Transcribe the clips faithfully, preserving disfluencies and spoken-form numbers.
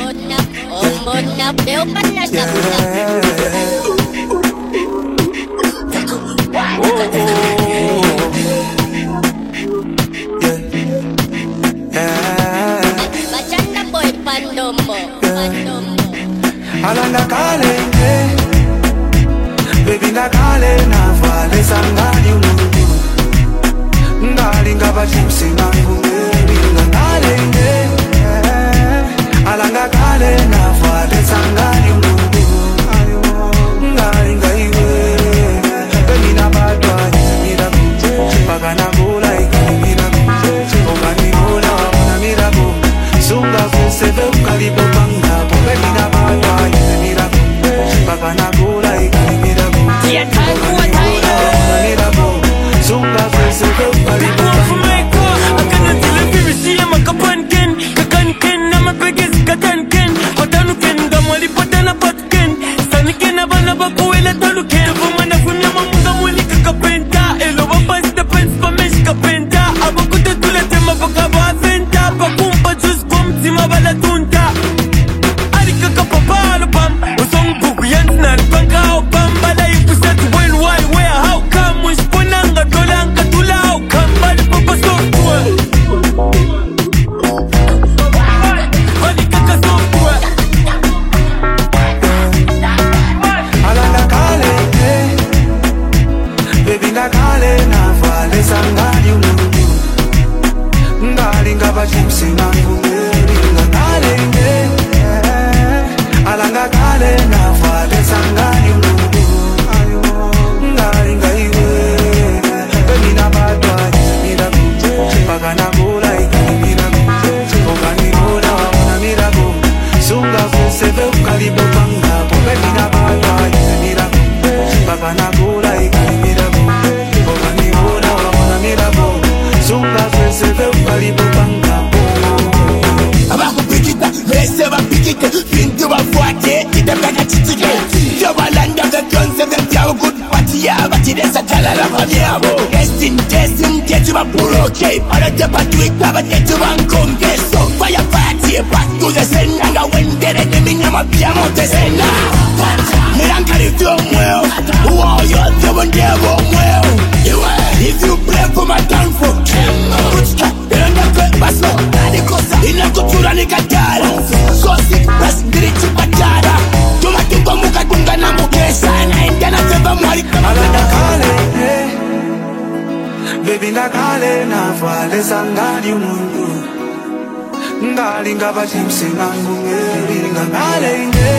Alanda kale, baby na kale na vale sangani unudu. Ngali ngaba chimsi nangu baby na kale, alanda kale na vale sangani unudu. Ngali ngaiwe, baby na badwa mira buje, pagana bola ikani mira buje, ogani bola wana mira bo, sunga fese be ukalibo banga, baby na badwa mira buje, pagana bola ikani mira buje, ogani bola wana mira bo, sunga fese be ukalibo banga. Akana tilefiri siya makapanken, kakanken na mapegez katanken, hotanuken gamwali patana patken, staniken abana bakuela taluken, vumana funya mamunga mwili kakapenta, elo wapas the pens pa mesh kapenta, abakuta tulete mapakaba aventa, pakumpa jus kumti mabala tunta, arika kapapalo pam, usong buku yansnar panka o pam, bala ipusat when why where how come, wisponanga dolanga tulao, kambali papaso. Alanda kale, baby na kale na vale sangani unudu. Ngali ngaba chimsi nangu baby na kale, alanda kale na vale sangani unudu. Ngali ngaiwe, baby na badwa mira buje, pagana bola ikani mira buje, ogani bola wana mira bo, sunga fese be ukalibo banga, baby na badwa mira buje, pagana bola ikani mira buje, ogani bola wana mira bo, sunga fese be ukalibo banga. Abakupikita, bese bapikite, bintu bafuate, kitapaka chitike. Yobalanda the guns and the power good party, abatiresa chalala mamiabo. Destin, destin, ketu baburoke, arate tweet, abatetu bankonge. So fire party, back to the sender, when dere de minyama piamonte sena. Mirankari well, wow, you're the one there, well. If you play for my downfall, good stuff, then I'm good, but no, ina kutura nikatara so sick press direct patara tuma tumba muka dunga na mukesa na indana teba mwali kama Alanda kale, baby na kale na vale sangani unudu. Ngali ngaba chimsi nangu baby na kale,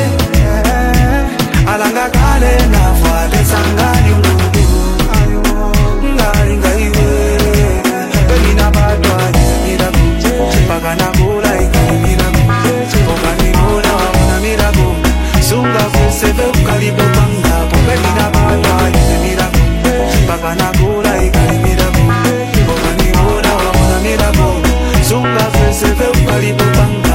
alanda kale na vale sangani unudu. Ngali ngaiwe, baby na badwa mira buje, pagana bola ikani mira buje, ogani bola wana mira bo, sunga fese be ukalibo banga, baby na badwa mira buje, pagana bola ikani mira buje, ogani bola wana mira bo, sunga fese be ukalibo banga.